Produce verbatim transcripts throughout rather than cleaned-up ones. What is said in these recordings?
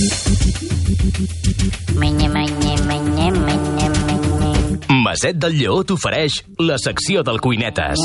Maset del Lleó t'ofereix la secció del Cuinetes.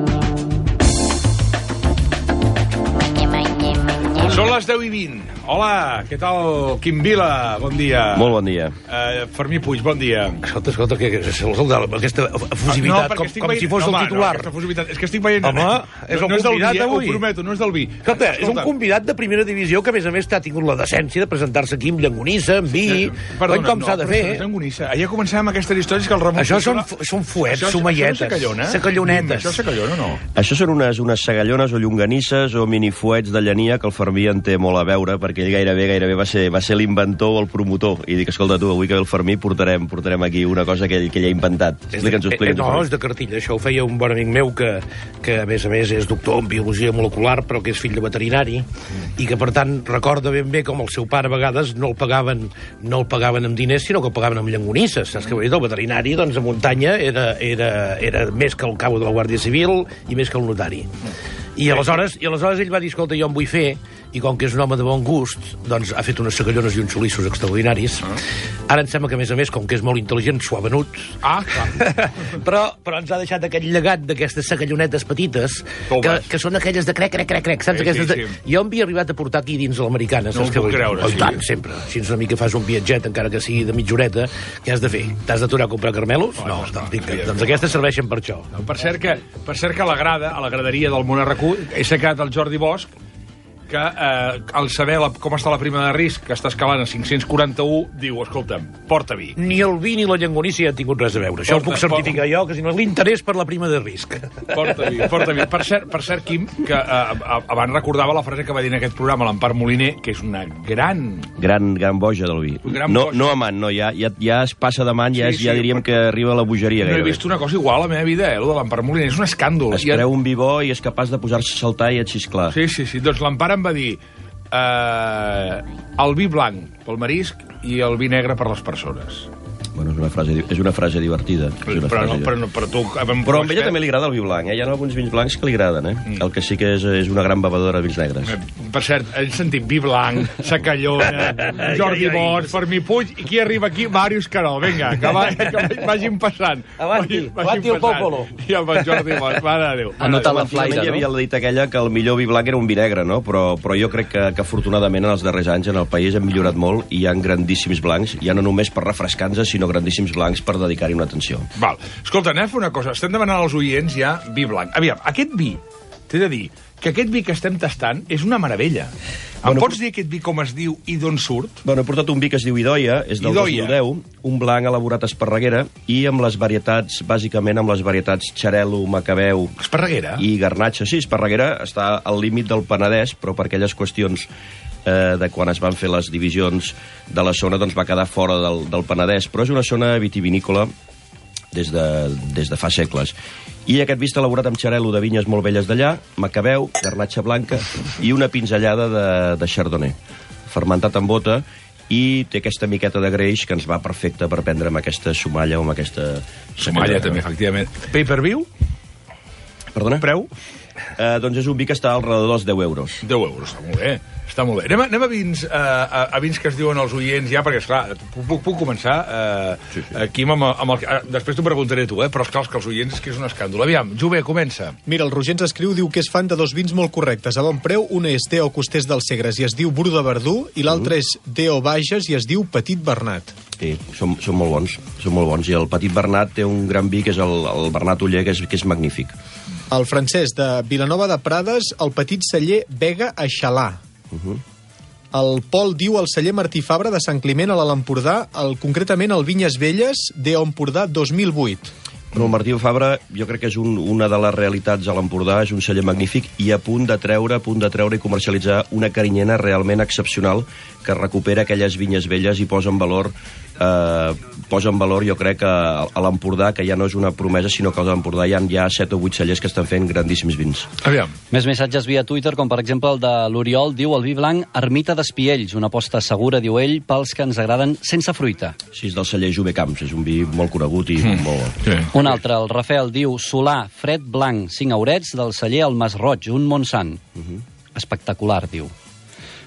Són les deu i vint. Hola, què tal, Quim Vila? Bon dia. Molt bon dia. Uh, Fermí Puig, bon dia. Escolta, escolta, que, que, que aquesta efusivitat, no, com, com veient... si fos no, el home, titular. No, aquesta efusivitat. És que estic veient... Home, és no, el no és del convidat vi, eh? d'avui. Ho prometo, no és del vi. Escolta, Escolta, és un convidat de primera divisió que, a més a més, ha tingut la decència de presentar-se aquí amb llangonissa, amb vi... Perdona, com s'ha no, de fer, eh? Llangonissa. Ja comencem amb aquestes històries que el Ramon... Això són, són fuets, someietes, sacallonetes. Això és sacallona o no? Això són unes, unes sagallones o llonganisses o minifuets de llania que el Fermí en té molt a veure, perquè ell gairebé, gairebé va ser, va ser l'inventor o el promotor. I dic, escolta, tu, avui que ve el Fermí portarem, portarem aquí una cosa que ell, que ell ha inventat. Explica'ns-ho, explica'ns-ho. No, és de cartilla. Això ho feia un bon amic meu que, que a més a més, és doctor en biologia molecular, però que és fill de veterinari, i que, per tant, recorda ben bé com el seu pare a vegades no el pagaven, no el pagaven amb diners, sinó que el pagaven amb llangonisses. Saps què vull dir? El veterinari, doncs, a muntanya era, era, era més que el cabo de la Guàrdia Civil i més que el notari. I aleshores, i aleshores ell va dir, escolta, jo en vull fer, i com que és un home de bon gust, doncs ha fet unes sagallones i uns xolissos extraordinaris. Ah. Ara em sembla que, a més a més, com que és molt intel·ligent, s'ho ha venut. Ah, clar. però, però ens ha deixat aquest llegat d'aquestes sagallonetes petites, que, que són aquelles de crec, crec, crec, crec, saps? Sí, Aquestes sí, de... sí. Jo em havia arribat a portar aquí dins l'americana, saps? No ho puc creure, oh, sí. Tant, sempre. Si una mica fas un viatget, encara que sigui de mitja horeta, què has de fer? T'has d'aturar a comprar carmelos? Oh, no, no, doncs, no, dic, no, doncs aquestes serveixen per això. No, per cert que, per cert que a la grada, a la graderia del Món Arracú, he secat el Jordi Bosch, que eh, al saber la, com està la prima de risc, que està escalant a cinc-cents quaranta-u, diu, escolta'm, porta vi. Ni el vi ni la llangonissa hi han tingut res a veure. Això Porta, ho puc certificar jo, que si no és l'interès per la prima de risc. Porta vi, porta vi. Per cert, per cert Quim, que eh, abans recordava la frase que va dir en aquest programa l'Empar Moliner, que és una gran... Gran, gran boja del vi. Gran no, boja. no amant, no, ja, ja, ja es passa de man, ja, Sí, és, ja sí, diríem però... que arriba a la bogeria No he gairebé. vist una cosa igual a la meva vida, eh, el de l'Empar Moliner. És un escàndol. Es preu un vi bo i és capaç de posar-se a saltar i a xisclar. Sí, sí, sí. Doncs l'Empar em va dir eh, el vi blanc pel marisc i el vi negre per les persones. Bueno, és una frase, és una frase divertida. És una Però, frase no, però, no, però tu... Però a ella també li agrada el vi blanc, eh? Hi ha alguns vins blancs que li agraden, eh? Mm. El que sí que és, és una gran bevedora de vins negres. Per cert, he sentit vi blanc, Sacallona, Jordi Bosch, Fermí Puig, i qui arriba aquí? Màrius Carol. Vinga, que, va, que vagin passant. Avanti, vagin, avanti el popolo. I amb el Jordi Bosch, mare de Déu. Anota la flaire, Hi havia no? la dita aquella que el millor vi blanc era un vi negre, no? Però, però jo crec que, que afortunadament en els darrers anys en el país hem millorat molt i hi ha grandíssims blancs, ja no només per refrescar-nos, sinó grandíssims blancs per dedicar-hi una atenció. Val. Escolta, anem a fer una cosa. Estem demanant als oients ja vi blanc. Aviam, aquest vi, t'he de dir que aquest vi que estem tastant és una meravella. Em Bueno, pots dir aquest vi com es diu i d'on surt? Bueno, he portat un vi que es diu Idoia, és del Idoia. dos mil deu, un blanc elaborat a Esparreguera, i amb les varietats, bàsicament amb les varietats Xarel·lo, Macabeu Esparreguera? i Garnatxa. Sí, Esparreguera està al límit del Penedès, però per aquelles qüestions eh, de quan es van fer les divisions de la zona, doncs va quedar fora del, del Penedès. Però és una zona vitivinícola des de, des de fa segles. I aquest vi està elaborat amb xarel·lo de vinyes molt velles d'allà, macabeu, garnatxa blanca i una pinzellada de, de chardonnay, fermentat en bota, i té aquesta miqueta de greix que ens va perfecte per prendre amb aquesta somalla o amb aquesta... Somalla, també, efectivament. Pay-per-view? Perdona? Preu? Eh, doncs és un vi que està al redador dels deu euros. deu euros, està molt bé. Està molt bé. Anem a, anem a, vins, uh, a, a vins que es diuen els oients ja, perquè, esclar, puc, puc, puc començar uh, sí, sí. aquí amb, amb el... Uh, després t'ho preguntaré tu, eh? Però esclar, que els oients és que és un escàndol. Aviam, Jové, comença. Mira, el Roger ens escriu, diu que és fan de dos vins molt correctes. A bon preu, un és Deo Costers del Segres i es diu Bru de Verdú, i l'altre és Deo Bages i es diu Petit Bernat. Sí, són, són molt bons, són molt bons. I el Petit Bernat té un gran vi, que és el, el Bernat Oller, que és, que és magnífic. El francès de Vilanova de Prades, el petit celler Vega a Xalà. Uh -huh. El Pol diu el celler Martí Fabra de Sant Climent a l'Alt Empordà, el, concretament el Vinyes Velles de Empordà dos mil vuit. Bueno, el Martí Fabra jo crec que és un, una de les realitats a l'Empordà, és un celler magnífic i a punt de treure, a punt de treure i comercialitzar una carinyena realment excepcional que recupera aquelles vinyes velles i posa en valor eh, posa en valor, jo crec, a, a l'Empordà, que ja no és una promesa, sinó que a l'Empordà hi ha ja set o vuit cellers que estan fent grandíssims vins. Aviam. Més missatges via Twitter, com per exemple el de l'Oriol, diu el vi blanc Ermita d'Espiells, una aposta segura, diu ell, pels que ens agraden sense fruita. Sí, és del celler Jové Camps, és un vi molt conegut i mm. molt bo. Sí. Un altre, el Rafael, diu Solà, fred blanc, cinc aurets, del celler El Mas Roig, un Montsant. Uh -huh. Espectacular, diu.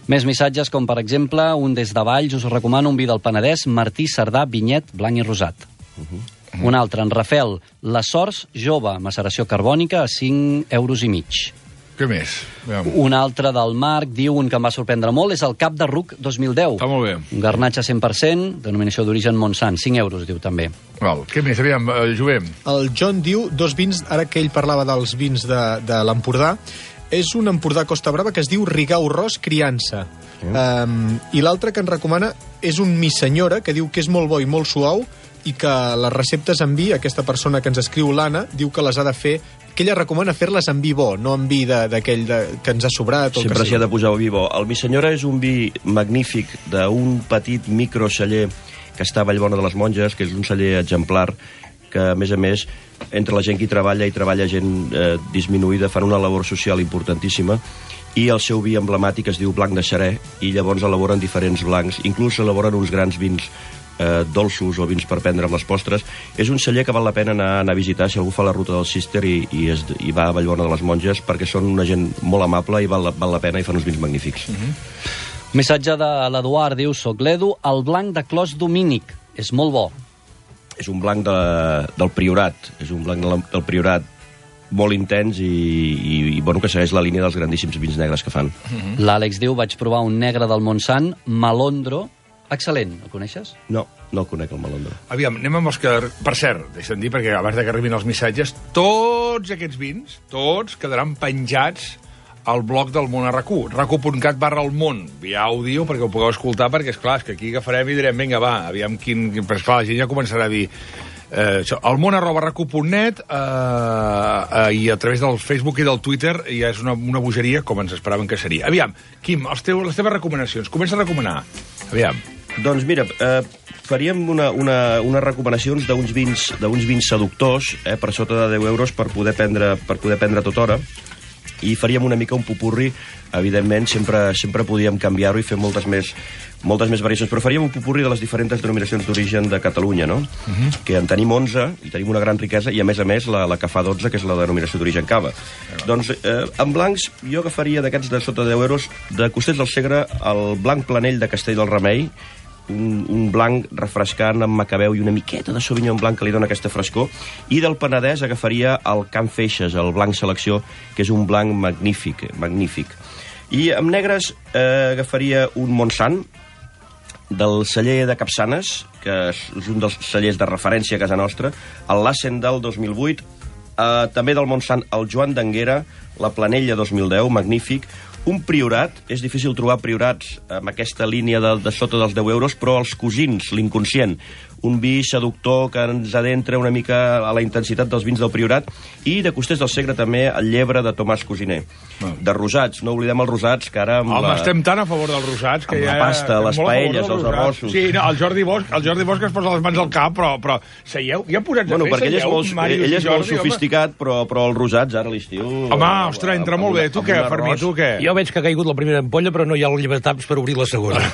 Més missatges, com per exemple, un des de Valls, us recomano un vi del Penedès, Martí Cerdà, vinyet, blanc i rosat. Uh -huh. Un altre, en Rafel, la Sors jove, maceració carbònica a cinc euros i mig. Què més? Veiem. Un altre del Marc, diu, un que em va sorprendre molt, és el Cap de Ruc dos mil deu. Està molt bé. Un garnatge cent per cent, denominació d'origen Montsant, cinc euros, diu també. Val. Què més? Aviam, eh, Jovem. El John diu dos vins, ara que ell parlava dels vins de, de l'Empordà, és un Empordà Costa Brava que es diu Rigau Ros Criança. Mm. Um, I l'altre que ens recomana és un Missenyora, que diu que és molt bo i molt suau, i que les receptes en vi, aquesta persona que ens escriu, l'Anna, diu que les ha de fer, que ella recomana fer-les en vi bo, no en vi d'aquell que ens ha sobrat. Sempre s'hi ha de posar vi bo. El Missenyora és un vi magnífic d'un petit microceller que està a Vallbona de les Monges, que és un celler exemplar, que, a més a més, entre la gent que hi treballa i treballa gent eh, disminuïda, fan una labor social importantíssima, i el seu vi emblemàtic es diu Blanc de Xerès, i llavors elaboren diferents blancs, inclús elaboren uns grans vins eh, dolços o vins per prendre amb les postres. És un celler que val la pena anar, anar a visitar si algú fa la ruta del Cister i, i, es, i va a Vallbona de les Monges, perquè són una gent molt amable i val la, val la pena i fan uns vins magnífics. Mm-hmm. Missatge de l'Eduard, diu, soc l'Edu, el blanc de Clos Domínic, és molt bo. És un blanc de, del Priorat, és un blanc del, del Priorat molt intens i, i, i bueno, que segueix la línia dels grandíssims vins negres que fan. Mm-hmm. L'Àlex diu, vaig provar un negre del Montsant, Malondro, excel·lent, el coneixes? No, no el conec, el Malondro. Aviam, anem amb els que... Per cert, deixa'm dir, perquè abans de que arribin els missatges, tots aquests vins, tots, quedaran penjats al blog del món a RAC1, rac u punt cat barra el món, via àudio, perquè ho pugueu escoltar, perquè, esclar, és que aquí agafarem i direm, vinga, va, aviam quin... Però, esclar, la gent ja començarà a dir... Eh, això, el món arroba rac u punt net eh, eh, i a través del Facebook i del Twitter ja és una, una bogeria com ens esperaven que seria. Aviam, Quim, els teus, les teves recomanacions. Comença a recomanar. Aviam. Doncs mira, eh, faríem una, una, unes recomanacions d'uns vins, d'uns vins seductors, eh, per sota de deu euros per poder prendre, per poder prendre tota hora, i faríem una mica un popurri. Evidentment, sempre, sempre podíem canviar-ho i fer moltes més, moltes més variacions, però faríem un popurri de les diferents denominacions d'origen de Catalunya, no? Uh-huh. Que en tenim onze, i tenim una gran riquesa, i a més a més la, la que fa dotze, que és la denominació d'origen cava. Uh-huh. Doncs eh, en blancs jo agafaria d'aquests de sota deu euros, de Costers del Segre, el blanc planell de Castell del Remei, un, un blanc refrescant amb macabeu i una miqueta de sauvignon blanc que li dona aquesta frescor, i del Penedès agafaria el Can Feixes, el blanc selecció, que és un blanc magnífic, magnífic. I amb negres eh, agafaria un Montsant, del celler de Capçanes, que és un dels cellers de referència a casa nostra, el Lassen del dos mil vuit, eh, també del Montsant el Joan d'Anguera, la Planella dos mil deu, magnífic, un Priorat, és difícil trobar Priorats amb aquesta línia de, de sota dels deu euros, però els Cosins, l'inconscient, un vi seductor que ens adentra una mica a la intensitat dels vins del Priorat, i de Costers del Segre també el Llebre de Tomàs Cosiner. Ah. De rosats, no oblidem els rosats, que ara... Home, la... estem tan a favor dels rosats que amb ja... la pasta, les paelles, els arrossos... Sí, no, el Jordi Bosch, el Jordi Bosch es posa les mans al cap, però, però seieu, ja posats bueno, a fer, perquè ell és seieu, molt, Màrius ell és Jordi, molt sofisticat, però, però els rosats, ara a l'estiu... Home, ostres, entra molt bé. Tu què, Fermí, tu què? Jo veig que ha caigut la primera ampolla, però no hi ha el llibretaps per obrir la segona.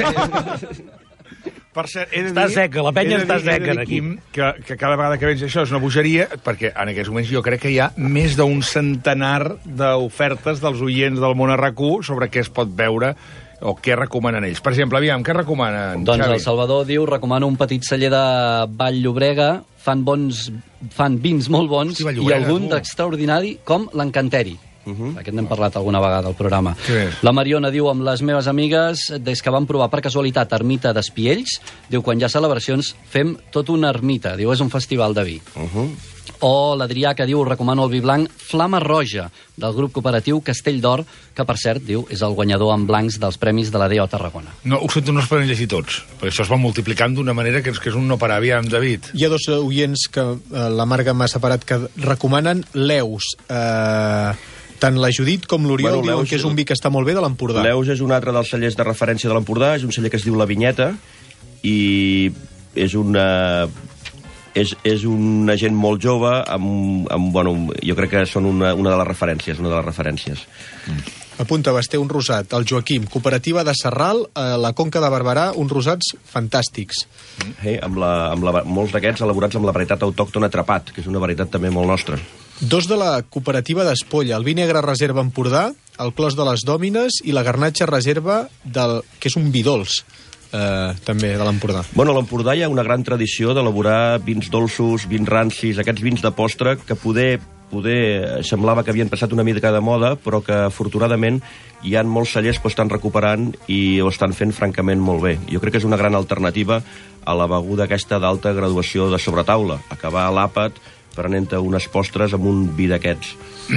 Per cert, he de dir, està seca, la penya dir, està seca, dir, aquí. Quim, que, que cada vegada que veig això és una bogeria, perquè en aquests moments jo crec que hi ha més d'un centenar d'ofertes dels oients del món a RAC1 sobre què es pot veure o què recomanen ells. Per exemple, aviam, què recomanen, Doncs Xavi? el Salvador diu, recomano un petit celler de Vall-llobrega, fan bons, fan vins molt bons, sí, i algun d'extraordinari com l'Encanteri. Uh-huh. Aquest n'hem parlat alguna vegada al programa. La Mariona diu, amb les meves amigues, des que vam provar per casualitat ermita d'Espiells, diu, quan hi ha celebracions fem tot una ermita, diu, és un festival de vi. Uh-huh. O l'Adrià, que diu, recomano el vi blanc Flama Roja, del grup cooperatiu Castell d'Or, que, per cert, diu, és el guanyador en blancs dels premis de la D O Tarragona. No, ho sento, no es poden llegir tots, perquè això es va multiplicant d'una manera que és, que és un no parar. Aviam, David. Hi ha dos oients que eh, la Marga m'ha separat que recomanen l'Eus. Eh, tant la Judit com l'Oriol bueno, diuen que és un vi que està molt bé de l'Empordà. L'Eus és un altre dels cellers de referència de l'Empordà, és un celler que es diu La Vinyeta, i és una... És, és una gent molt jove, amb, amb, bueno, jo crec que són una, una de les referències, una de les referències. Mm. Apunta, Basté, un rosat. El Joaquim, cooperativa de Sarral, a la Conca de Barberà, uns rosats fantàstics. Eh, amb la, amb la, molts d'aquests elaborats amb la varietat autòctona Atrapat, que és una varietat també molt nostra. Dos de la cooperativa d'Espolla, el vi negre Reserva Empordà el clos de les Dòmines i la Garnatxa Reserva, del, que és un vi dolç, eh, també, de l'Empordà. Bueno, a l'Empordà hi ha una gran tradició d'elaborar vins dolços, vins rancis, aquests vins de postre que poder, poder semblava que havien passat una mica de moda, però que afortunadament hi ha molts cellers que ho estan recuperant i ho estan fent francament molt bé. Jo crec que és una gran alternativa a la beguda aquesta d'alta graduació de sobretaula, acabar a l'àpat prenent-te unes postres amb un vi d'aquests.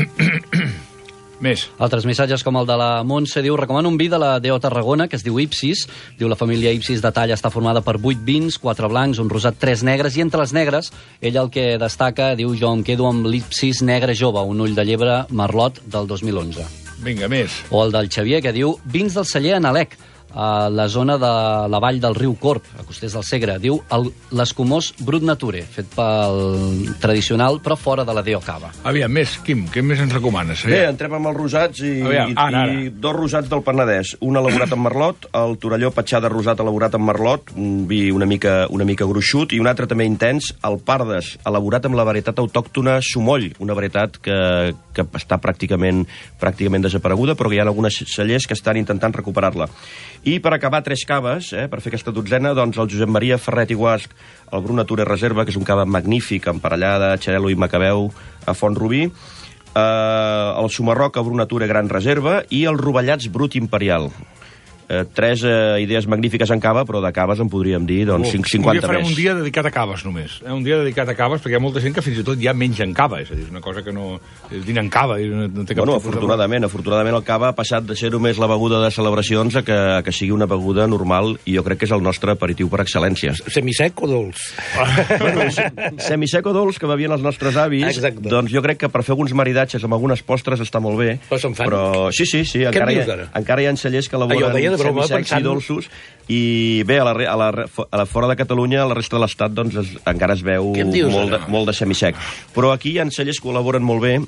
Més. Altres missatges com el de la Montse diu: recomano un vi de la D O Tarragona que es diu Ipsis. Diu: la família Ipsis de tall està formada per vuit vins, quatre blancs, un rosat, tres negres, i entre els negres ell el que destaca, diu: jo em quedo amb l'Ipsis negre jove, un ull de llebre Merlot del dos mil onze. Vinga, més. O el del Xavier, que diu: vins del celler Analec, a la zona de la vall del riu Corb, a Costers del Segre. Diu l'escumós Brut Nature, fet pel tradicional, però fora de la D O Cava. Aviam, més, Quim, què més ens recomanes? Bé, entrem amb els rosats i, Aviam, i, ara, ara. i dos rosats del Penedès. Un elaborat amb merlot, el Torelló Patxada rosat elaborat amb merlot, un vi una mica, una mica gruixut, i un altre també intens, el Pardes, elaborat amb la varietat autòctona Sumoll, una varietat que, que està pràcticament, pràcticament desapareguda, però que hi ha algunes cellers que estan intentant recuperar-la. I per acabar, tres caves, eh, per fer aquesta dotzena, doncs el Josep Maria Ferret i Guasc, el Brut Nature Reserva, que és un cava magnífic, emparellada, xarel·lo i macabeu, a Font-rubí, eh, el Sumarroca Brut Nature Gran Reserva i el Rovellats Brut Imperial. Eh, tres eh, idees magnífiques en cava, però de caves en podríem dir doncs, Oh, cinquanta un dia farem més. un dia dedicat a caves, només. Eh? Un dia dedicat a caves, perquè hi ha molta gent que fins i tot ja menja en cava. És a dir, és una cosa que no... És dinar en cava. I no, no té cap Bueno, tipus afortunadament, de... afortunadament el cava ha passat de ser només la beguda de celebracions a que, a que sigui una beguda normal, i jo crec que és el nostre aperitiu per excel·lència. Semisec o dolç? Bueno, semisec o dolç que bevien els nostres avis. Exacte. Doncs jo crec que per fer alguns maridatges amb algunes postres està molt bé. Però se'n fan? Però sí, sí, sí. Què encara, em hi dius ha, ara? encara hi ha cellers que elaboren Ah, jo deia de broma, semisecs pensant- i dolços. I bé, a la, re- a la, re- a la fora de Catalunya, a la resta de l'Estat, doncs es, encara es veu Què em dius, molt de, ara? molt de semisec. Però aquí hi ha cellers que col·laboren molt bé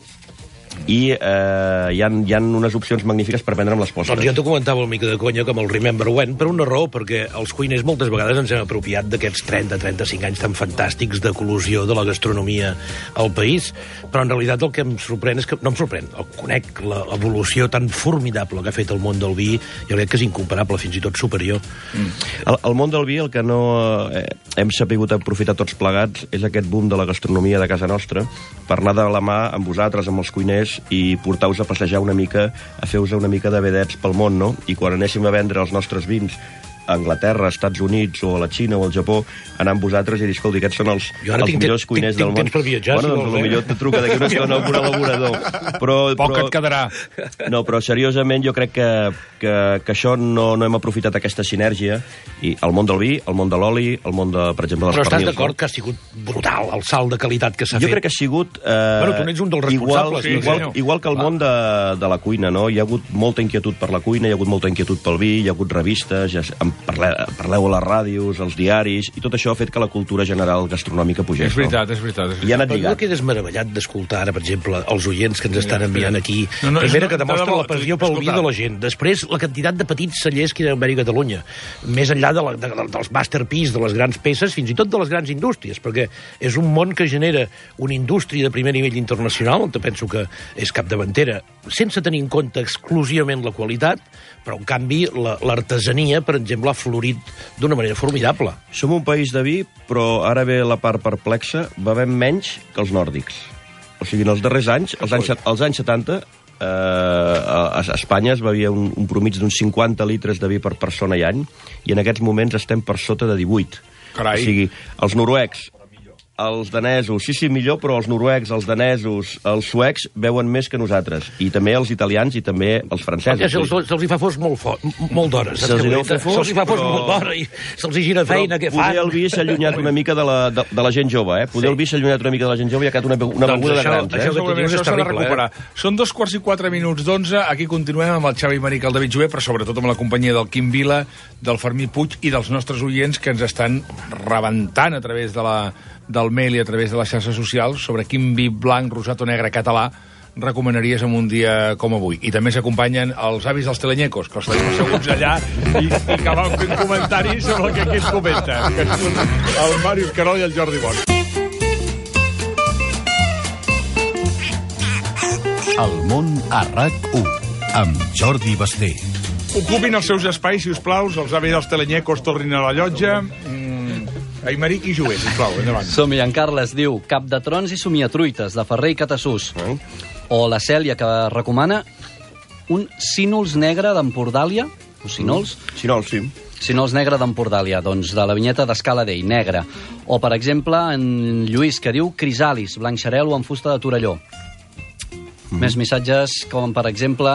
i eh, hi, ha, hi ha unes opcions magnífiques per prendre amb les postres. Doncs jo t'ho comentava una mica de conya com el Remember When, per una raó, perquè els cuiners moltes vegades ens hem apropiat d'aquests trenta a trenta-cinc anys tan fantàstics d'eclosió de la gastronomia al país, però en realitat el que em sorprèn és que, no em sorprèn, el conec, l'evolució tan formidable que ha fet el món del vi, jo crec que és incomparable, fins i tot superior. Mm. El, el món del vi, el que no eh, hem sapigut aprofitar tots plegats és aquest boom de la gastronomia de casa nostra, per anar de la mà amb vosaltres, amb els cuiners, i portar-vos a passejar una mica, a fer-vos una mica de vedets pel món, no? I quan anéssim a vendre els nostres vins a Anglaterra, als Estats Units, o a la Xina, o al Japó, anar amb vosaltres i dir, escolta, aquests són els, Jo ara els tinc millors temps- cuiners tinc- del tinc món. temps per viatjar, bueno, si doncs vols, eh? potser et truca d'aquí una estona amb un elaborador. Però, Poc però, et quedarà. no, però seriosament jo crec que, que, que això no, no hem aprofitat aquesta sinergia, i el món del vi, el món de l'oli, el món de, per exemple, dels Però estàs pernils. d'acord que ha sigut brutal el salt de qualitat que s'ha Jo fet? crec que ha sigut... Eh, Bueno, tu n'ets un dels igual, responsables, sí, igual, senyor. igual que el món de, de la cuina, no? Hi ha hagut molta inquietud per la cuina, hi ha hagut molta inquietud pel vi, hi ha hagut revistes, ja, en parleu, parleu a les ràdios, als diaris, i tot això ha fet que la cultura general gastronòmica pugés. És veritat, és veritat. És No? I ha veritat. anat Però jo lligat. quedes meravellat d'escoltar ara, per exemple, els oients que ens estan enviant aquí. No, no, Primera, és- que de demostra debò, la passió pel vi escolta. de la gent. Després, la quantitat de petits cellers que hi ha a Catalunya. Més enllà de la, de, de, dels masterpiece, de les grans peces, fins i tot de les grans indústries, perquè és un món que genera una indústria de primer nivell internacional, on penso que és capdavantera, sense tenir en compte exclusivament la qualitat, però, en canvi, la- l'artesania, per exemple, ha florit d'una manera formidable. Som un país de vi, però ara ve la part perplexa, bevem menys que els nòrdics. O sigui, en els darrers anys, els anys, als anys setanta, eh, a, a Espanya es bevia un, un promig d'uns cinquanta litres de vi per persona i any, i en aquests moments estem per sota de divuit. Carai. O sigui, els noruecs, els danesos, sí, sí, millor, però els noruecs, els danesos, els suecs beuen més que nosaltres. I també els italians i també els francesos. Perquè se'ls se'ls hi fa fos molt, fo molt d'hora. saps Se'ls què hi vull deu fer dir? fos, Se'ls hi fa fos però- molt d'hora i se'ls hi gira feina, què fan? Poder el vi s'ha allunyat una mica de la, de, de la gent jove, eh? Poder sí. el vi s'ha allunyat una mica de la gent jove i ha quedat una, una Doncs beguda de això- grans, eh? això que tu Segurament dius això és s'ha de terrible, recuperar. Són dos quarts i quatre minuts d'onze. Aquí continuem amb el Xavi Maric, el David Jover, però sobretot amb la companyia del Quim Vila, del Fermí Puig i dels nostres oients que ens estan rebentant a través de la, del mail i a través de les xarxes socials sobre quin vi blanc, rosat o negre català recomanaries en un dia com avui. I també s'acompanyen els avis dels telenyecos, que els tenim asseguts allà i, i que van fent comentaris sobre el que aquí es comenta. Que són el Màrius Carol i el Jordi Bon. El món a RAC u amb Jordi Basté. Ocupin els seus espais, si us plau, els avis dels telenyecos tornin a la llotja. Mm. Aimeric i Jover, sisplau, endavant. Som-hi, en Carles diu Cap de trons i somiatruites, de Ferrer i Catassús. Mm. O la Cèlia, que recomana un sínols negre d'Empordàlia, o sínols? Mm. Sínols, sí. Sínols negre d'Empordàlia, doncs de la vinyeta d'Escala Dei, negre. O, per exemple, en Lluís, que diu crisalis, blanc xarel·lo amb fusta de Torelló. Mm. Més missatges, com per exemple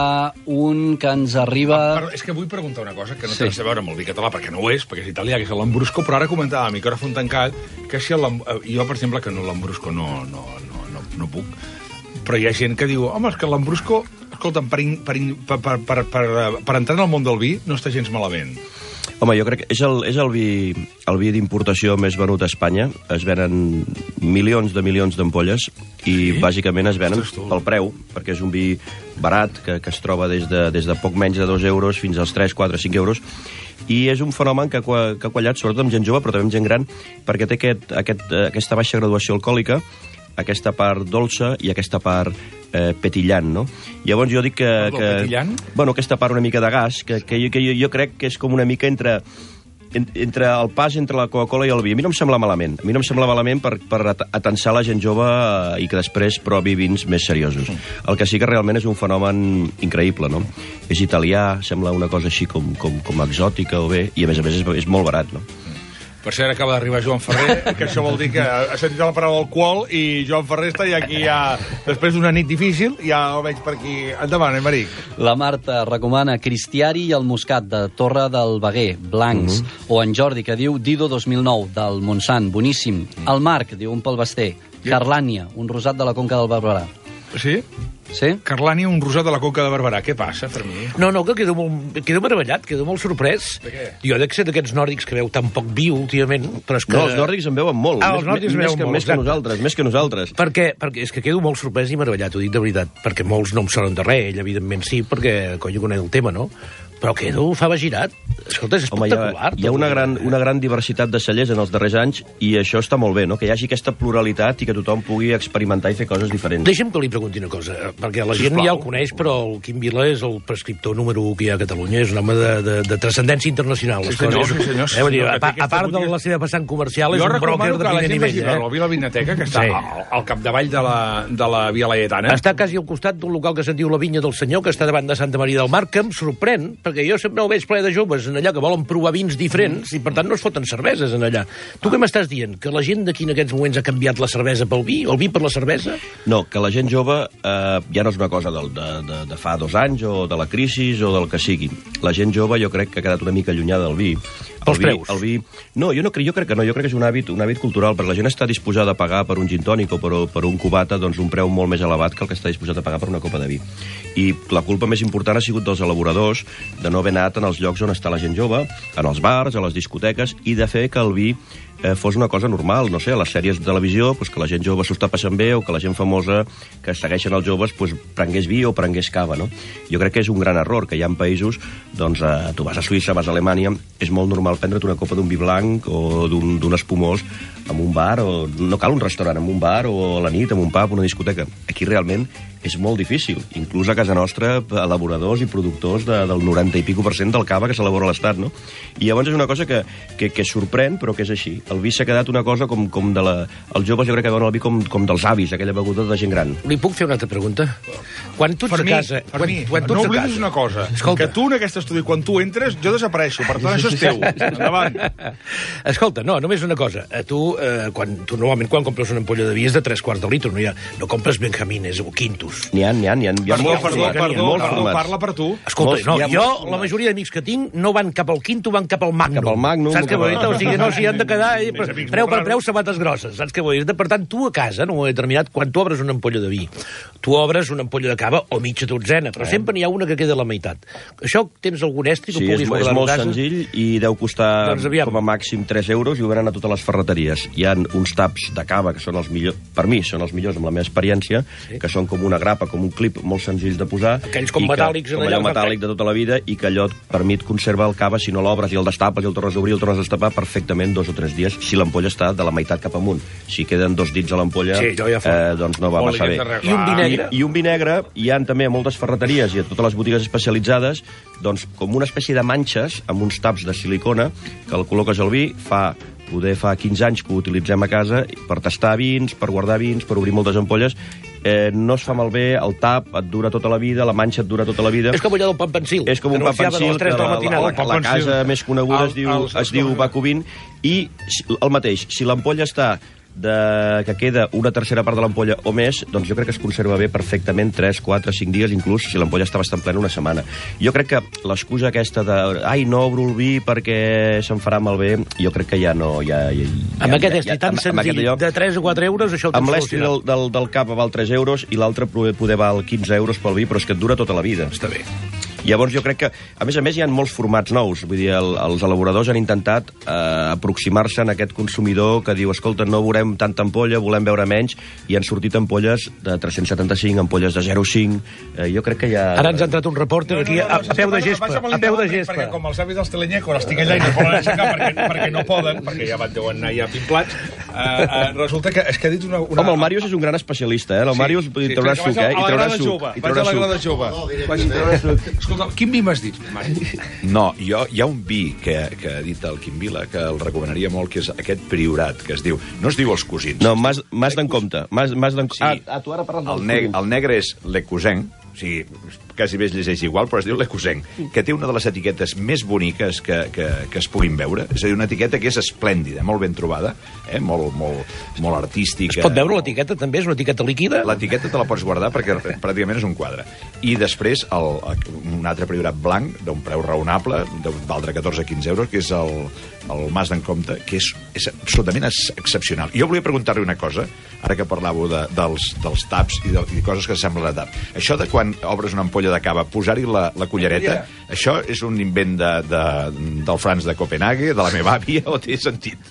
un que ens arriba... Ah, però és que vull preguntar una cosa que no té sí. res a veure amb el vi català, perquè no ho és, perquè és italià, que és l'Lambrusco, però ara comentava a micròfon tancat que si el, jo, per exemple, que no l'Lambrusco no, no, no, no, no puc, però hi ha gent que diu, home, és que l'Lambrusco, escolta'm, per, per, per, per, per, per, per entrar en el món del vi no està gens malament. Home, jo crec que és el, és el vi, el vi d'importació més venut a Espanya. Es venen milions de milions d'ampolles i sí? bàsicament es venen pel preu, perquè és un vi barat, que, que es troba des de, des de poc menys de dos euros fins als tres, quatre, cinc euros, i és un fenomen que, que ha quallat sobretot amb gent jove, però també amb gent gran, perquè té aquest, aquest, aquesta baixa graduació alcohòlica, aquesta part dolça i aquesta part eh, petillant, no? Llavors jo dic que... que petillant? Bueno, aquesta part una mica de gas, que, que, jo, que jo, jo crec que és com una mica entre, en, entre el pas entre la Coca-Cola i el vi. A mi no em sembla malament. A mi no em sembla malament per, per atensar la gent jove i que després provi vins més seriosos. El que sí que realment és un fenomen increïble, no? És italià, sembla una cosa així com, com, com exòtica o bé, i a més a més és, és molt barat, no? Per cert, acaba d'arribar Joan Ferrer, que això vol dir que ha sentit la paraula alcohol i Joan Ferrer està ja aquí, ja, després d'una nit difícil, ja el veig per aquí. Endavant, Aimeric. La Marta recomana Cristiari i el Moscat, de Torre del Veguer, blancs. Uh -huh. O en Jordi, que diu Dido dos mil nou, del Montsant, boníssim. Uh -huh. El Marc, diu un pel Basté. Yeah. Carlània, un rosat de la Conca del Barberà. Sí? Sí? Carlània, un rosat de la Conca de Barberà. Què passa, Fermí? No, no, que quedo, molt, quedo meravellat, quedo molt sorprès. De què? Jo dec ser d'aquests nòrdics que veu tan poc vi últimament, però és que... No, els nòrdics en veuen molt. Ah, més, els nòrdics més, veuen que, molt, més que nosaltres, més que nosaltres. Perquè, perquè és que quedo molt sorprès i meravellat, ho dic de veritat, perquè molts no em sonen de res, ell, evidentment sí, perquè, coi, conec el tema, no? Però quedo favagirat. Escolta, és espectacular. Home, hi ha, hi ha una, gran, una gran diversitat de cellers en els darrers anys i això està molt bé, no? Que hi hagi aquesta pluralitat i que tothom pugui experimentar i fer coses diferents. Deixa'm que li pregunti una cosa, perquè la gent ja el coneix, però el Quim Vila és el prescriptor número u que hi ha a Catalunya, és un home de, de, de transcendència internacional. Sí, senyor, sí, senyor. Eh, dir, a, a part de la seva passant comercial, és un broker de primer nivell. Jo recomano que la gent vagi a la Vila Vinateca, que està sí. al, al capdavall de la, de la Via Laietana. Està quasi al costat d'un local que se'n diu La Vinya del Senyor, que està davant de Santa Maria del Mar, que em sorprèn, perquè jo sempre ho veig ple de joves en allà que volen provar vins diferents mm. i, per tant, no es foten cerveses en allà. Tu què m'estàs dient? Que la gent d'aquí en aquests moments ha canviat la cervesa pel vi? El vi per la cervesa? No, que la gent jove eh, ja no és una cosa de, de, de, de fa dos anys o de la crisi o del que sigui. La gent jove jo crec que ha quedat una mica allunyada del vi. Pels vi, preus? El vi... No, jo, no, jo crec que no. Jo crec que és un hàbit, un hàbit cultural, perquè la gent està disposada a pagar per un gin tònic o per, per un cubata doncs, un preu molt més elevat que el que està disposat a pagar per una copa de vi. I la culpa més important ha sigut dels elaboradors de no haver anat en els llocs on està la gent jove, en els bars, a les discoteques, i de fer que el vi eh, fos una cosa normal, no sé, a les sèries de televisió, pues, que la gent jove s'ho està passant bé, o que la gent famosa que segueixen els joves pues, prengués vi o prengués cava, no? Jo crec que és un gran error, que hi ha països, doncs, eh, tu vas a Suïssa, vas a Alemanya, és molt normal prendre't una copa d'un vi blanc o d'un espumós en un bar, o no cal un restaurant, en un bar, o a la nit, en un pub, una discoteca. Aquí realment és molt difícil. Inclús a casa nostra, elaboradors i productors de, del noranta i pico per cent del cava que s'elabora a l'Estat, no? I llavors és una cosa que, que, que sorprèn, però que és així. El vi s'ha quedat una cosa com, com de la... Els joves jo crec que veuen el vi com, com dels avis, aquella beguda de gent gran. Li puc fer una altra pregunta? Quan tu ets a casa... Per mi, quan, quan no oblidis una cosa. Escolta. Que tu en aquest estudi, quan tu entres, jo desapareixo. Per tant, això és teu. Endavant. Escolta, no, només una cosa. Tu, eh, quan, tu normalment quan compres una ampolla de vi és de tres quarts de litre, no, ha, no compres Benjamines o Quintus. N'hi ha, n'hi ha, n'hi ha. Perdó, perdó, perdó, perdó, parla per tu. Escolta, no, jo, la majoria d'amics que tinc no van cap al Quinto, van cap al Magnum. Cap al Magnum. Saps què vull dir? O sigui, no, si han de quedar eh, preu per preu, sabates grosses. Saps què vull dir? Per tant, tu a casa, no ho he determinat, quan tu obres una ampolla de vi, tu obres una ampolla de cava o mitja dotzena, però sempre n'hi ha una que queda a la meitat. Això tens algun estri que sí, puguis guardar a casa? Sí, és molt senzill i deu costar doncs, com a màxim tres euros i ho venen a totes les ferreteries. Hi ha uns taps de cava que són els millors, per mi són els millors amb la meva experiència, sí. Que són com una grapa, com un clip molt senzill de posar. Aquells com i que, metàl·lics com allò metàl·lic de tota la vida, i que allò et permet conservar el cava si no l'obres i el destapes i el tornes a obrir i el tornes a destapar perfectament dos o tres dies, si l'ampolla està de la meitat cap amunt. Si queden dos dits a l'ampolla, sí, ja eh, doncs no va Vol massa bé. I un vi negre? I, I un vi negre hi ha també a moltes ferreteries i a totes les botigues especialitzades, doncs com una espècie de manxes amb uns taps de silicona que el col·loques al vi, fa poder fa quinze anys que ho utilitzem a casa per tastar vins, per guardar vins, per obrir moltes ampolles. Eh, no es fa malbé, el tap et dura tota la vida, la manxa et dura tota la vida. És com allò del pan pensil. És com un pan pensil, que la, la, la, la casa més coneguda es diu, es diu Bacovin, i el mateix, si l'ampolla està de que queda una tercera part de l'ampolla o més, doncs jo crec que es conserva bé perfectament tres, quatre, cinc dies, inclús si l'ampolla està bastant plena una setmana. Jo crec que l'excusa aquesta de ai, no obro el vi perquè se'n farà malbé, jo crec que ja no... Ja, ja, ja, amb aquest ja, estri ja, tan senzill, allò, de tres o quatre euros, això ho tens amb l'estri del, del, del cap val tres euros i l'altre poder val quinze euros pel vi, però és que et dura tota la vida. Està bé. Llavors jo crec que, a més a més, hi ha molts formats nous. Vull dir, el, els elaboradors han intentat eh, aproximar-se a aquest consumidor que diu, escolta, no veurem tanta ampolla, volem veure menys, i han sortit ampolles de tres-cents setanta-cinc, ampolles de zero coma cinc. Eh, jo crec que hi ha... Ara ens ha entrat un repòrter aquí a, a peu de gespa. A peu de gespa. Perquè com els avis dels telenyecos estic allà i no poden aixecar perquè, perquè no poden, perquè ja van deuen anar ja pimplats, eh, eh, resulta que és que ha dit una... una... Home, el Màrius és un gran especialista, eh? El Màrius sí, sí, traurà suc, eh? I traurà suc. I traurà suc. Vaig a la jove. Escolta, quin vi m'has dit? No, jo, hi ha un vi que, que ha dit el Quim Vila que el recomanaria molt, que és aquest Priorat, que es diu... No es diu els cosins. No, Mas, mas d'en Compte. Mas, mas d'en... Sí. Ah, ah, tu ara parles del... El, neg el negre és Le Cousin, o sigui, quasi bé es llegeix igual, però es diu Le Cousin, que té una de les etiquetes més boniques que, que, que es puguin veure. És a dir, una etiqueta que és esplèndida, molt ben trobada, eh? molt, molt, molt artística. Es pot veure l'etiqueta, també? És una etiqueta líquida? L'etiqueta te la pots guardar perquè pràcticament és un quadre. I després el, un altre Priorat blanc, d'un preu raonable, de valdre catorze a quinze euros, que és el, el Mas d'en Compte, que és, és absolutament excepcional. Jo volia preguntar-li una cosa, ara que parlàveu de, dels, dels taps i, de, i coses que semblen a tap. Això de quan obres una ampolla de cava, posar-hi la, la cullereta, yeah. Això és un invent de, de, del Franz de Copenhague, de la meva àvia, o té sentit?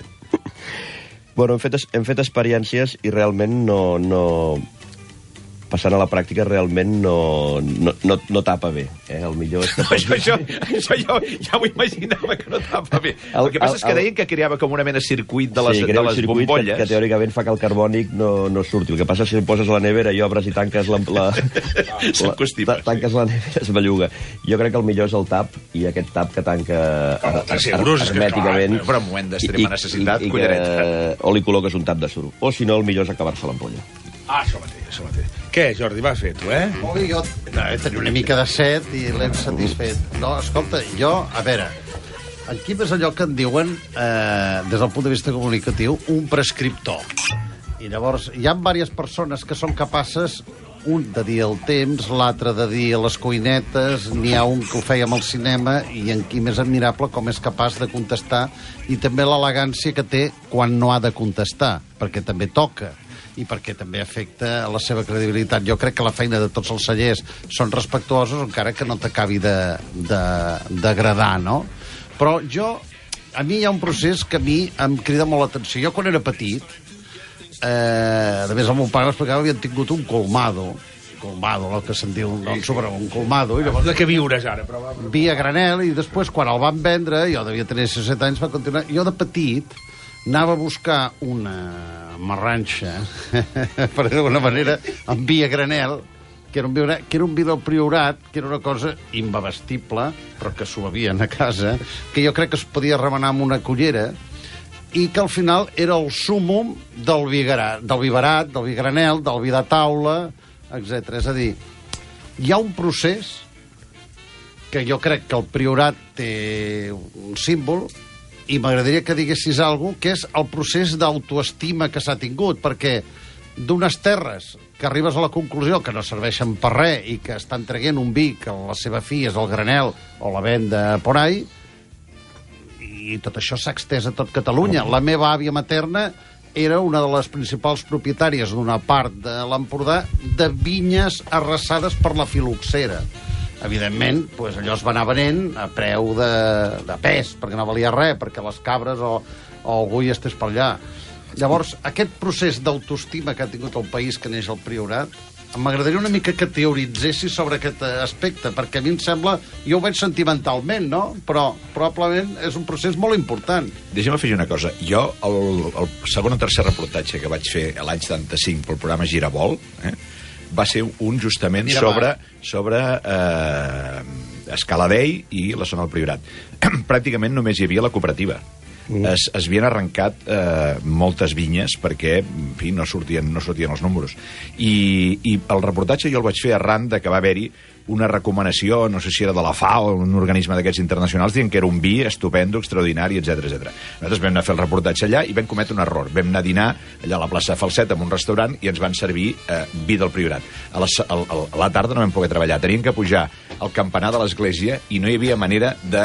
Bueno, hem fet, hem fet experiències i realment no... no... passant a la pràctica realment no, no, no, no tapa bé. Eh? El millor és que... això, això, això jo ja ho imaginava que no tapa bé. El, el que passa el, és que deien que creava com una mena de circuit de les, sí, de les bombolles. Que, que teòricament fa que el carbònic no, no surti. El que passa és que si el poses a la nevera i obres i tanques la... la, la ta, tanques la nevera, es belluga. Jo crec que el millor és el tap, i aquest tap que tanca hermèticament. Però en un moment d'extrema necessitat, cullereta. O li col·loques un tap de suro. O si no, el millor és acabar-se l'ampolla. Ah, això mateix, això mateix. Què, Jordi, vas fer tu, eh? Molt bé, jo no, tenia una mica de set i l'hem satisfet. No, escolta, jo, a veure, en Quim és allò que en diuen, eh, des del punt de vista comunicatiu, un prescriptor. I llavors, hi ha diverses persones que són capaces, un de dir el temps, l'altre de dir les cuinetes, n'hi ha un que ho feia amb el cinema, i en Quim és admirable com és capaç de contestar, i també l'elegància que té quan no ha de contestar, perquè també toca, i perquè també afecta la seva credibilitat. Jo crec que la feina de tots els cellers són respectuosos, encara que no t'acabi d'agradar, no? Però jo, a mi hi ha un procés que a mi em crida molt l'atenció. Jo, quan era petit, eh, a més el meu pare m'explicava que havien tingut un colmado, colmado, el que se'n diu, doncs, sobre un colmado. I llavors, de què viures ara? Però... vi a granel, i després, quan el van vendre, jo devia tenir sis o set anys, va continuar. Jo, de petit, anava a buscar una marranxa, per dir d'alguna manera, amb vi a granel, que era un vi, que era un vi del Priorat, que era una cosa imbevestible, però que s'ho bevien a casa, que jo crec que es podia remenar amb una cullera, i que al final era el súmum del vi, del vi barat, del vi granel, del vi de taula, etcètera. És a dir, hi ha un procés que jo crec que el Priorat té un símbol, i m'agradaria que diguessis alguna cosa, que és el procés d'autoestima que s'ha tingut, perquè d'unes terres que arribes a la conclusió que no serveixen per res i que estan traient un vi que la seva fi és el granel o la venda por ahí, i tot això s'ha extès a tot Catalunya. La meva àvia materna era una de les principals propietàries d'una part de l'Empordà de vinyes arrasades per la filoxera. Evidentment, doncs allò es va anar venent a preu de, de pes, perquè no valia res, perquè les cabres o, o algú hi estés per allà. Llavors, aquest procés d'autoestima que ha tingut el país que neix el Priorat, m'agradaria una mica que teoritzessis sobre aquest aspecte, perquè a mi em sembla, jo ho veig sentimentalment, no? Però probablement és un procés molt important. Deixa'm afegir una cosa. Jo, el, el segon o tercer reportatge que vaig fer l'any setanta-cinc pel programa Giravolt, eh, va ser un justament Mira, sobre, sobre eh, Escaladei i la zona del Priorat. Pràcticament només hi havia la cooperativa. Mm. Es, es havien arrencat eh, moltes vinyes perquè en fi, no, sortien, no sortien els números. I, I el reportatge jo el vaig fer arran de que va haver-hi una recomanació, no sé si era de la FAO o un organisme d'aquests internacionals, dient que era un vi estupendo, extraordinari, etcètera etcètera. Nosaltres vam anar a fer el reportatge allà i vam cometre un error. Vam anar a dinar allà a la plaça Falset, en un restaurant, i ens van servir eh, vi del Priorat. A la, a, a la tarda no vam poder treballar. Teníem que pujar al campanar de l'església i no hi havia manera de,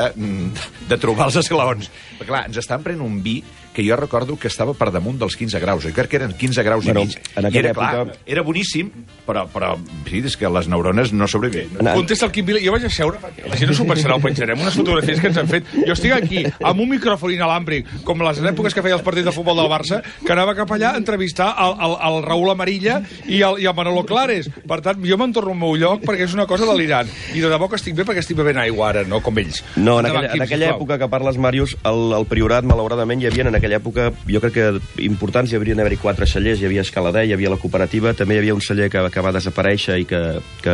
de trobar els esglaons. Perquè, clar, ens estaven prenent un vi que jo recordo que estava per damunt dels quinze graus. Jo crec que eren quinze graus bueno, i mig. I era, època... clar, era boníssim, però, però sí, és que les neurones no sobreviven. No. Contesta el Quim Vila. Jo vaig a seure, perquè la gent no s'ho pensarà, ho penjarem, unes fotografies que ens han fet. Jo estic aquí, amb un micròfon inalàmbric, com les èpoques que feia els partits de futbol del Barça, que anava cap allà a entrevistar el, el, el Raúl Amarilla i el, i el Manolo Clares. Per tant, jo me'n torno al meu lloc perquè és una cosa delirant. I de debò que estic bé perquè estic bevent aigua ara, no com ells. No, en aquella, en aquella època que parles, Màrius, el, el Priorat, malauradament, hi havia en aquella època, jo crec que importants hi haurien d'haver-hi quatre cellers, hi havia Escaladei, hi havia la cooperativa, també hi havia un celler que, que va desaparèixer i que, que,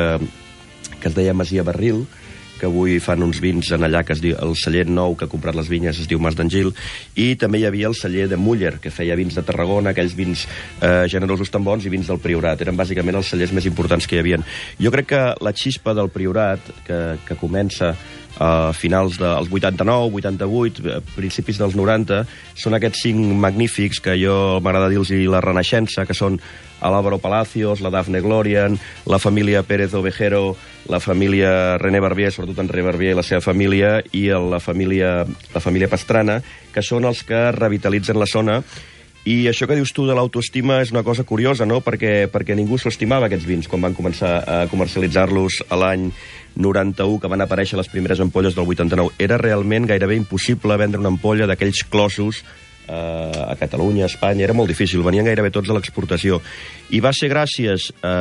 que es deia Masia Barril, que avui fan uns vins en allà, que es diu, el celler nou que ha comprat les vinyes es diu Mas d'Angil, i també hi havia el celler de Muller, que feia vins de Tarragona, aquells vins eh, generosos tan bons, i vins del Priorat. Eren bàsicament els cellers més importants que hi havia. Jo crec que la xispa del Priorat, que, que comença a finals dels vuitanta-nou, vuitanta-vuit, principis dels noranta, són aquests cinc magnífics que jo m'agrada dir-los la Renaixença, que són Álvaro Palacios, la Dafne Glorian, la família Pérez Ovejero, la família René Barbier, sobretot en René Barbier i la seva família, i la família, la família Pastrana, que són els que revitalitzen la zona. I això que dius tu de l'autoestima és una cosa curiosa, no? Perquè, perquè ningú s'estimava aquests vins quan van començar a comercialitzar-los a l'any noranta-u, que van aparèixer les primeres ampolles del vuitanta-nou. Era realment gairebé impossible vendre una ampolla d'aquells clossos eh, a Catalunya, a Espanya. Era molt difícil, venien gairebé tots a l'exportació. I va ser gràcies a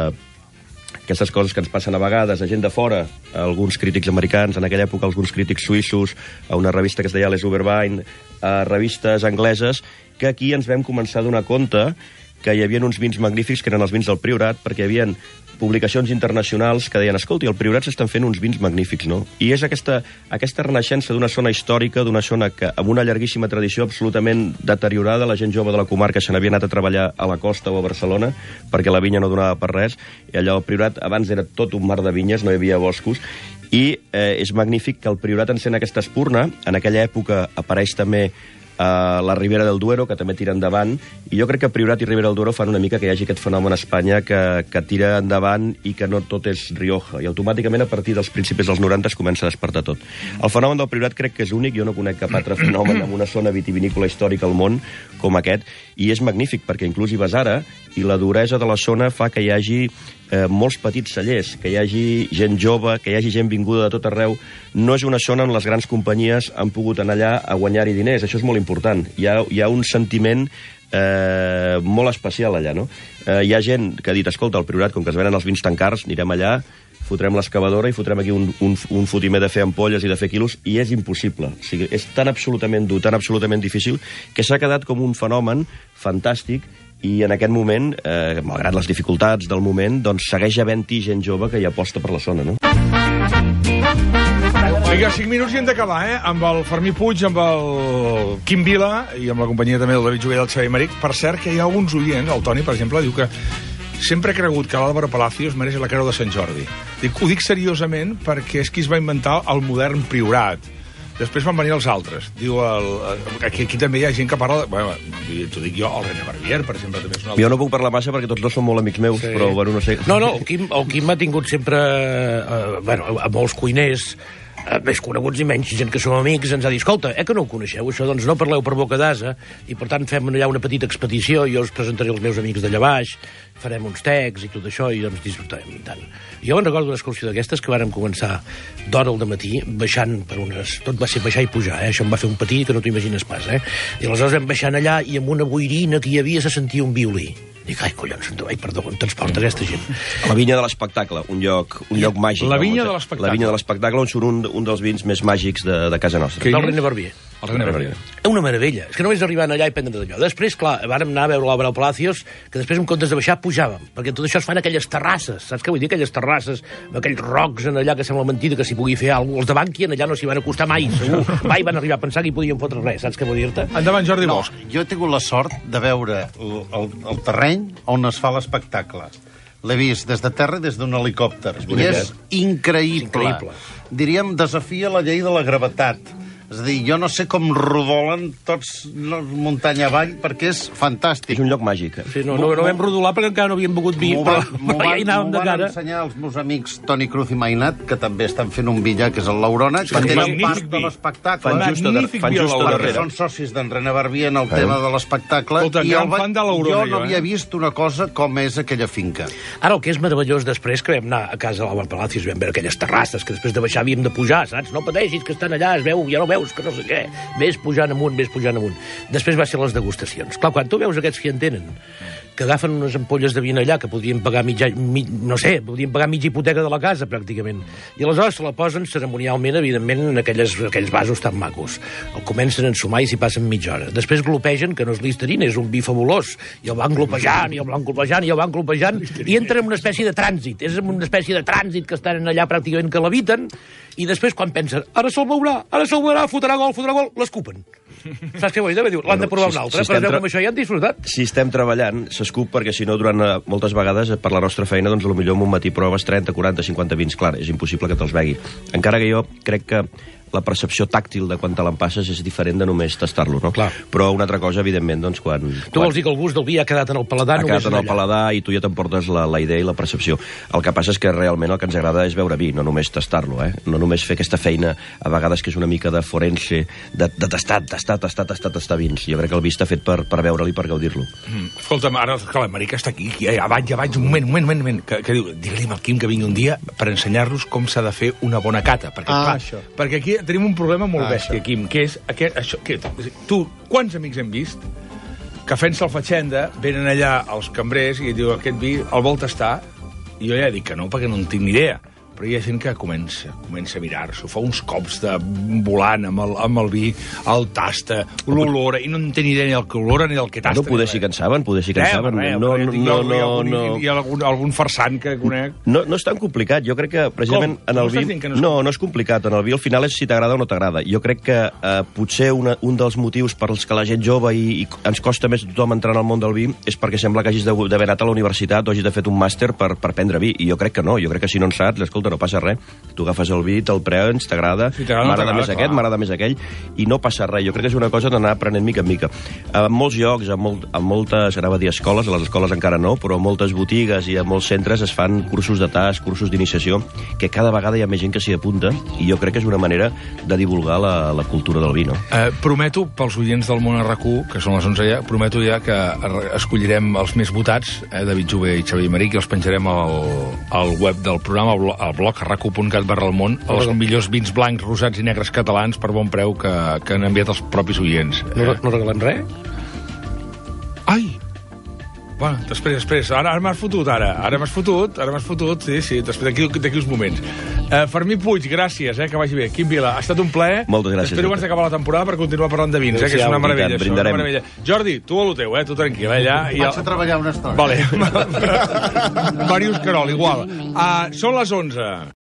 aquestes coses que ens passen a vegades a gent de fora, a alguns crítics americans, en aquella època alguns crítics suïssos, a una revista que es deia Les Uberwein, a revistes angleses, que aquí ens vam començar a donar compte que hi havia uns vins magnífics que eren els vins del Priorat, perquè hi havia publicacions internacionals que deien, escolti, al Priorat s'estan fent uns vins magnífics, no? I és aquesta, aquesta renaixença d'una zona històrica, d'una zona que amb una llarguíssima tradició absolutament deteriorada, la gent jove de la comarca se n'havia anat a treballar a la costa o a Barcelona, perquè la vinya no donava per res, i allò al Priorat abans era tot un mar de vinyes, no hi havia boscos, i eh, és magnífic que el Priorat encén aquesta espurna. En aquella època apareix també a la Ribera del Duero, que també tira endavant, i jo crec que Priorat i Ribera del Duero fan una mica que hi hagi aquest fenomen a Espanya que, que tira endavant i que no tot és Rioja, i automàticament a partir dels principis dels noranta es comença a despertar tot. El fenomen del Priorat crec que és únic, jo no conec cap altre fenomen en una zona vitivinícola històrica al món com aquest, i és magnífic perquè inclús hi vas ara, i la duresa de la zona fa que hi hagi eh, molts petits cellers, que hi hagi gent jove, que hi hagi gent vinguda de tot arreu. No és una zona on les grans companyies han pogut anar allà a guanyar-hi diners, això és molt important. Hi ha, hi ha un sentiment eh, molt especial allà, no? Eh, hi ha gent que ha dit, escolta, al Priorat, com que es venen els vins tan cars, anirem allà, fotrem l'excavadora i fotrem aquí un, un, un fotimer de fer ampolles i de fer quilos, i és impossible. O sigui, és tan absolutament dur, tan absolutament difícil, que s'ha quedat com un fenomen fantàstic, i en aquest moment, eh, malgrat les dificultats del moment, doncs segueix havent-hi gent jove que hi aposta per la zona, no? Vinga, cinc minuts i hem d'acabar, eh? Amb el Fermí Puig, amb el Quim Vila i amb la companyia també del David Joguer i del Xavier Maric. Per cert, que hi ha alguns oients, el Toni, per exemple, diu que sempre he cregut que l'Àlvaro Palacios mereix la creu de Sant Jordi. Dic, ho dic seriosament perquè és qui es va inventar el modern Priorat. Després van venir els altres. Diu, el, aquí, aquí també hi ha gent que parla... De, bueno, t'ho dic jo, el René Barbier, per exemple, també és un altre. Jo no puc parlar massa perquè tots dos són molt amics meus, sí. Però bueno, no sé... No, no, el Quim, el Quim ha tingut sempre... Eh, bueno, a molts cuiners eh, més coneguts i menys gent que som amics ens ha dit, escolta, eh que no ho coneixeu, això? Doncs no parleu per boca d'asa, i per tant fem allà una petita expedició, jo us presentaré els meus amics d'allà baix, farem uns tecs i tot això, i doncs disfrutarem i tant. Jo me'n recordo una excursió d'aquestes que vàrem començar d'hora al dematí, baixant per unes... Tot va ser baixar i pujar, eh? Això em va fer un patí que no t'ho imagines pas, eh? I aleshores vam baixant allà i amb una boirina que hi havia se sentia un violí. Dic, ai, collons, ai, perdó, on transporta aquesta gent? La vinya de l'espectacle, un lloc, un lloc màgic. La vinya no? de l'espectacle. La vinya de l'espectacle, on surt un, un dels vins més màgics de, de casa nostra. Del René Barbier. El René Barbier. És una meravella. És que només arribant allà i prendre d'allò. Després, clar, vàrem anar a veure l'obra al Palacios, que després, en comptes de baixar, pujàvem. Perquè tot això es fan aquelles terrasses. Saps què vull dir? Aquelles terrasses, amb aquells rocs en allà que sembla mentida que s'hi pugui fer alguna cosa. Els de Bankia allà no s'hi van acostar mai, segur. Mai van arribar a pensar que hi podien fotre res. Saps què vull dir-te? Endavant, Jordi No, Bosch. jo he tingut la sort de veure el, el, el terreny on es fa l'espectacle. L'he vist des de terra i des d'un helicòpter. I és increïble. És increïble. Diríem, desafia la llei de la gravetat. És a dir, jo no sé com rodolen tots muntanya avall, perquè és fantàstic. És un lloc màgic. Eh? Sí, no, no, no vam rodolar perquè encara no havíem begut vi, M'ho però, van, m'ho però ja van, hi anàvem m'ho de van cara. ensenyar els meus amics Toni Cruz i Mainat, que també estan fent un billar, que és el L'Aurona, que un tenen magnífic part de vi. l'espectacle. Fan just a, Magnífic fan vi a just a l'Aurora. Perquè darrere. són socis d'en René Barbier en el tema de l'espectacle. Escolta, i gran el va- fan de l'Aurona, jo jo, no havia eh? vist una cosa com és aquella finca. Ara, el que és meravellós després, que vam anar a casa de l'Obra Palacios i vam veure aquelles terrasses, que després de baixar havíem de pujar, saps? No pateixis, que estan allà, es veu, ja no veus, que no sé què. Ves pujant amunt, ves pujant amunt. Després va ser les degustacions. Clar, quan tu veus aquests que hi en tenen, que agafen unes ampolles de vin allà que podien pagar mitja, mi, no sé, podien pagar mitja hipoteca de la casa, pràcticament. I aleshores se la posen ceremonialment, evidentment, en aquelles, aquells vasos tan macos. El comencen a ensumar i s'hi passen mitja hora. Després glopegen, que no és listerina, és un vi fabulós. I el van glopejant, i el van glopejant, i el van glopejant, i entren en una espècie de trànsit. És una espècie de trànsit que estan allà pràcticament que l'habiten, i després, quan pensen, ara se'l veurà, ara se'l veurà, fotrà gol, fotrà gol, l'escupen. Saps què vull dir? Diu, l'han de provar si- un si altre, estem però tra- amb això ja han disfrutat. Si estem treballant, s'escup perquè si no, durant eh, moltes vegades, eh, per la nostra feina, doncs potser en un matí proves trenta, quaranta, cinquanta vins. Clar, és impossible que te'ls begui. Encara que jo crec que la percepció tàctil de quan te l'empasses és diferent de només tastar-lo, no? Clar. Però una altra cosa, evidentment, doncs, quan... Tu vols dir que el gust del vi ha quedat en el paladar ha només quedat en el allà. paladar i tu ja t'emportes la, la idea i la percepció. El que passa és que realment el que ens agrada és beure vi, no només tastar-lo, eh? No només fer aquesta feina, a vegades que és una mica de forense, de, de tastar, tastar, tastar, tastar, tastar vins. Jo crec que el vi està fet per, per veure'l i per gaudir-lo. Mm. Escolta'm, ara que la Marica està aquí, aquí ja vaig, ja vaig, un moment, un moment, un moment, que, que diu, digue-li al Quim que vingui un dia per ensenyar-nos com s'ha de fer una bona cata, perquè, Ah, clar, això. perquè aquí tenim un problema molt Ah, bèstia, això. Quim, que és aquest, això, que, tu, quants amics hem vist que fent salfatxenda venen allà els cambrers i et diu aquest vi el vol tastar? I jo ja dic que no, perquè no en tinc ni idea. Però hi ha gent que comença, comença a mirar-s'ho, fa uns cops de volant amb el, amb el vi, el tasta, l'olora, i no en té ni idea ni el que olora ni el que tasta. No, poder sí que en saben, poder sí que en Eh, saben. res, No, res, no, hi ha no, algun- hi ha no, algun- no. Hi ha algun, algun farsant que conec. No, no és tan complicat. Jo crec que, precisament, Com? en No el estàs vi... dient que no és no, no és complicat. En el vi, al final, és si t'agrada o no t'agrada. Jo crec que eh, potser una, un dels motius per als que la gent jove i, i ens costa més a tothom entrar en el món del vi és perquè sembla que hagis de- d'haver anat a la universitat o hagis de fer un màster per, per prendre vi. I jo crec que no. Jo crec que si no en saps, escolta, no passa res. Tu agafes el vi, te'l prens, t'agrada, Si t'agrada, no m'agrada t'agrada, més clar. aquest, m'agrada més aquell, i no passa res. Jo crec que és una cosa d'anar aprenent mica en mica. En molts llocs, en, molt, en moltes, anava a dir escoles, a les escoles encara no, però en moltes botigues i a molts centres es fan cursos de tast, cursos d'iniciació, que cada vegada hi ha més gent que s'hi apunta, i jo crec que és una manera de divulgar la, la cultura del vi, no? Eh, prometo, pels oients del món R Q, que són les onze ja, prometo ja que ar- escollirem els més votats, eh, David Jové i Xavier Maric, i els penjarem al, al web del programa, al, blo- al blog r q punt cat barra el món, els millors vins blancs, rosats i negres catalans per bon preu que, que han enviat els propis oients. No, no regalem res? Ai! Bueno, després, després. Ara, ara m'has fotut, ara. Ara m'has fotut, ara m'has fotut, sí, sí, després d'aquí d'aquí uns moments. Eh, Fermí Puig, gràcies, eh, que vagi bé. Quim Vila, ha estat un plaer. Moltes gràcies. Espero abans d'acabar la temporada per continuar parlant de vins, eh, que és una meravella. Això, una brindarem. meravella. Jordi, tu a lo teu, eh, tu tranquil, eh, allà. I Vaig a treballar una estona. Vale. Màrius Carol, igual. Uh, són les onze.